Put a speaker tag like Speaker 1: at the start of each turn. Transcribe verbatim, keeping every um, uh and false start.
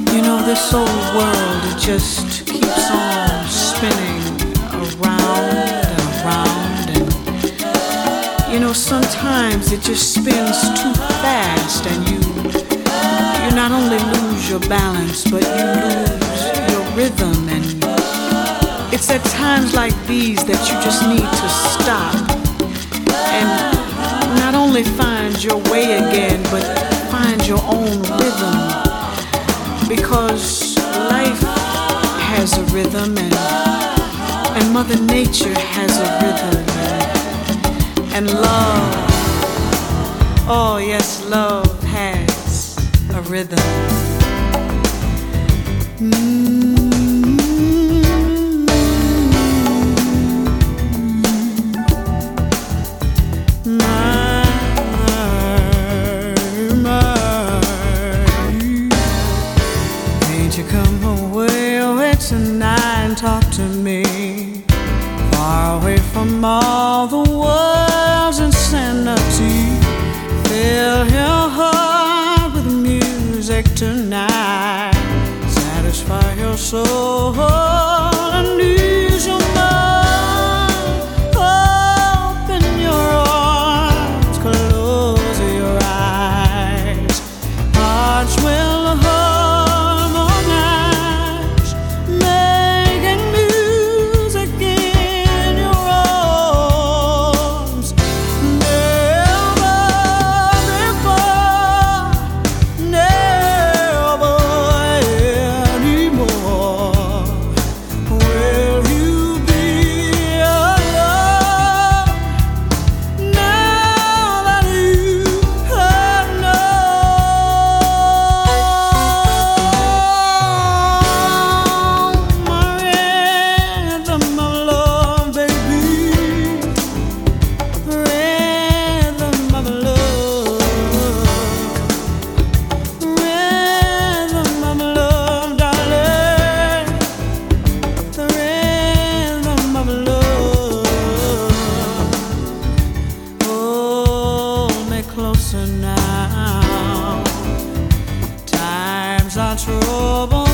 Speaker 1: You know, this old world, it just keeps on spinning around and around. And, you know, sometimes it just spins too fast and you, you not only lose your balance, but you lose your rhythm. And it's at times like these that you just need to stop and not only find your way again, but find your own rhythm. Because life has a rhythm and, and Mother Nature has a rhythm. And, and love, oh yes, love has a rhythm. Mm. Tonight and talk to me, far away from all the world's insanity. Fill your heart with music tonight, satisfy your soul and ease your mind. Open your arms, close your eyes, hearts will closer now. Times are troubled.